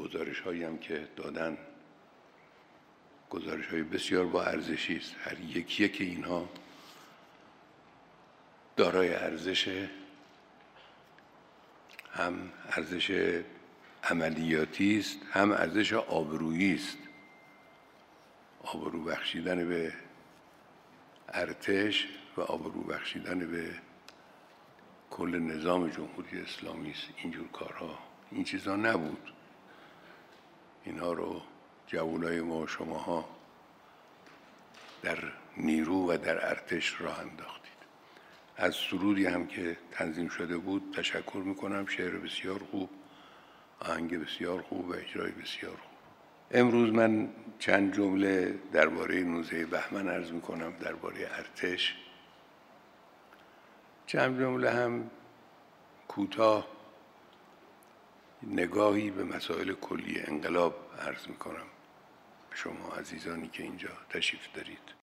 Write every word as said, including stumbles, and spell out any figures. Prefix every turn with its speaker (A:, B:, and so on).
A: گزارش هایی هم که دادن گزارش های بسیار با ارزشی است. هر یکی که اینها دارای ارزش، هم ارزش عملیاتی است، هم ارزش آبرویی است. آبرو بخشیدن به ارتش و آبرو بخشیدن به کل نظام جمهوری اسلامی است. اینجور کارها، این چیزها نبود. اینها رو جوانای ما و شماها در نیرو و در ارتش راه انداختید. از سرودی هم که تنظیم شده بود تشکر میکنم. شعر بسیار خوب، آهنگ بسیار خوب و اجرای بسیار خوب. امروز من چند جمله درباره نوزه بهمن عرض میکنم، درباره ارتش. چند جمله هم کوتاه نگاهی به مسائل کلی انقلاب عرض میکنم به شما عزیزانی که اینجا تشریف دارید.